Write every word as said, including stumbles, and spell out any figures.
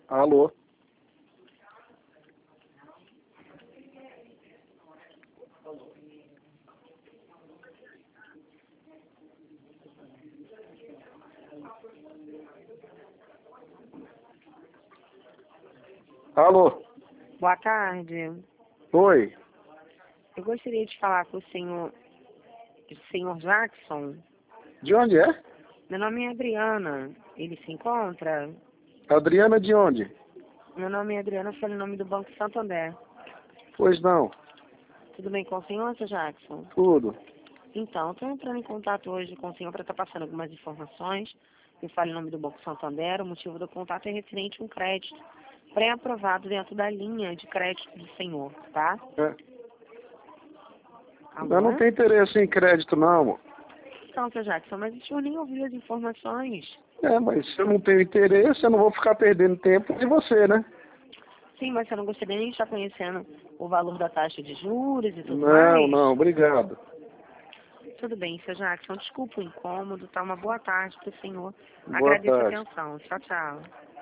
Alô? Alô? Boa tarde. Oi? Eu gostaria de falar com o senhor, o senhor Jackson. De onde é? Meu nome é Adriana. Ele se encontra? Adriana de onde? Meu nome é Adriana, foi o nome do Banco Santander. Pois não. Tudo bem com o senhor, seu Jackson? Tudo. Então, estou entrando em contato hoje com o senhor para estar passando algumas informações. Eu falo em nome do Banco Santander. O motivo do contato é referente a um crédito pré-aprovado dentro da linha de crédito do senhor, tá? É. Alô? Eu não tenho interesse em crédito, não, amor. Então, seu Jackson, mas o senhor nem ouviu as informações. É, mas se eu não tenho interesse, eu não vou ficar perdendo tempo de você, né? Sim, mas você não gostaria nem de estar conhecendo o valor da taxa de juros e tudo Não, mais? não, obrigado. Tudo bem, seu Jackson. Desculpa o incômodo, tá? Uma boa tarde para o senhor. Boa Agradeço a tarde. atenção. Tchau, tchau.